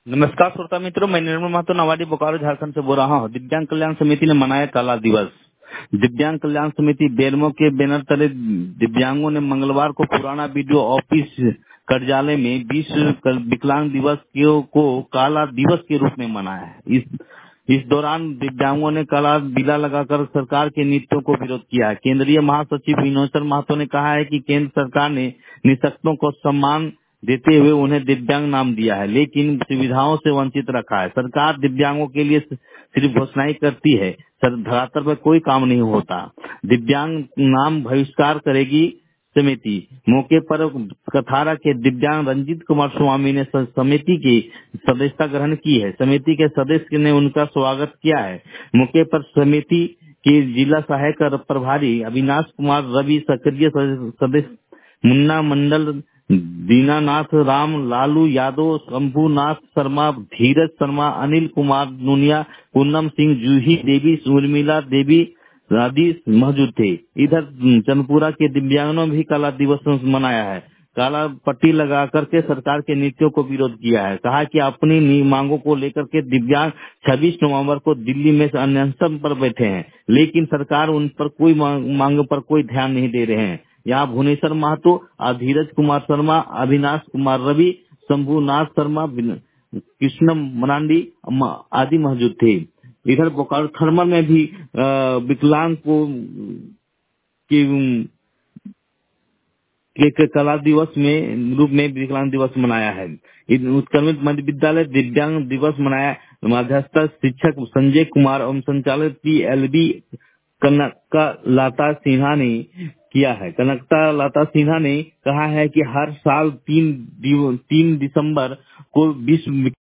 नमस्कार श्रोता मित्रों, मैं निर्मल महतो नवाडी बोकारो झारखंड से बोल रहा हूँ। दिव्यांग कल्याण समिति ने मनाया काला दिवस। दिव्यांग कल्याण समिति बेरमो के बैनर तले दिव्यांगों ने मंगलवार को पुराना बीडीओ ऑफिस कार्यालय में विश्व विकलांग दिवस को काला दिवस के रूप में मनाया है। इस दौरान दिव्यांगों ने काला बिला लगाकर सरकार के नीतियों को विरोध किया है। केंद्रीय महासचिव विनोचन महतो ने कहा है कि केंद्र सरकार ने निःशक्तों को सम्मान देते हुए उन्हें दिव्यांग नाम दिया है, लेकिन सुविधाओं से वंचित रखा है। सरकार दिव्यांगों के लिए सिर्फ घोषणाएं करती है, धरातल पर कोई काम नहीं होता। दिव्यांग नाम बहिष्कार करेगी समिति। मौके पर कथारा के दिव्यांग रंजीत कुमार स्वामी ने समिति की सदस्यता ग्रहण की है। समिति के सदस्य ने उनका स्वागत किया है। मौके पर समिति के जिला सहायक प्रभारी अविनाश कुमार रवि, सक्रिय सदस्य मुन्ना मंडल, दीनानाथ राम, लालू यादव, शंभुनाथ शर्मा, धीरज शर्मा, अनिल कुमार नूनिया, पूनम सिंह, जूही देवी, उर्मिला देवी आदि मौजूद थे। इधर चंदपुरा के दिव्यांगों ने भी काला दिवस मनाया है। काला पट्टी लगा करके सरकार के नीतियों को विरोध किया है। कहा कि अपनी मांगों को लेकर के दिव्यांग 26 नवंबर को दिल्ली में अनशन पर बैठे हैं, लेकिन सरकार उन पर कोई मांगों पर कोई ध्यान नहीं दे रहे हैं। यहाँ भुवनेश्वर महतो, धीरज कुमार शर्मा, अविनाश कुमार रवि, शंभुनाथ शर्मा, कृष्ण मरांडी आदि मौजूद थे। इधर बोकारो थर्मल में भी विकलांग को के कला दिवस में रूप में विकलांग दिवस मनाया है। उत्क्रमित मध्य विद्यालय दिव्यांग दिवस मनाया। मध्यस्थ शिक्षक संजय कुमार एवं संचालक PLB कनका लाता सिन्हा ने किया है। कनकता लाता सिन्हा ने कहा है कि हर साल 3 दिसंबर को विश्व